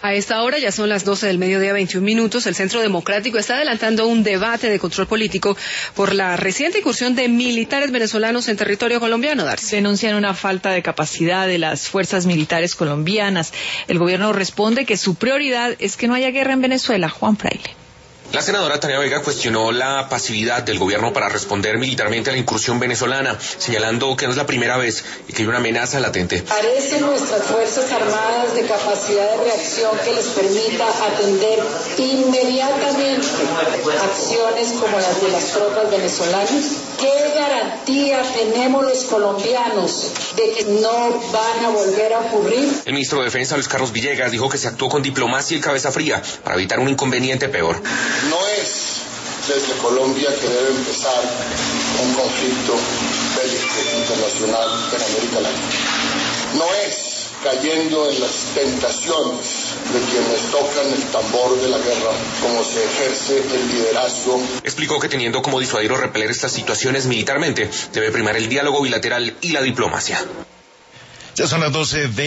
A esta hora ya son las 12 del mediodía, 21 minutos. El Centro Democrático está adelantando un debate de control político por la reciente incursión de militares venezolanos en territorio colombiano. Darcy. Denuncian una falta de capacidad de las fuerzas militares colombianas. El gobierno responde que su prioridad es que no haya guerra en Venezuela. Juan Fraile. La senadora Tania Vega cuestionó la pasividad del gobierno para responder militarmente a la incursión venezolana, señalando que no es la primera vez y que hay una amenaza latente. ¿Carecen nuestras Fuerzas Armadas de capacidad de reacción que les permita atender inmediatamente acciones como las de las tropas venezolanas? ¿Qué garantía tenemos los colombianos de que no van a volver a ocurrir? El ministro de Defensa, Luis Carlos Villegas, dijo que se actuó con diplomacia y cabeza fría para evitar un inconveniente peor. No es desde Colombia que debe empezar un conflicto bélico internacional en América Latina. No es cayendo en las tentaciones de quienes tocan el tambor de la guerra como se ejerce el liderazgo. Explicó que teniendo como disuadir o repeler estas situaciones militarmente, debe primar el diálogo bilateral y la diplomacia. Ya son las 12:20.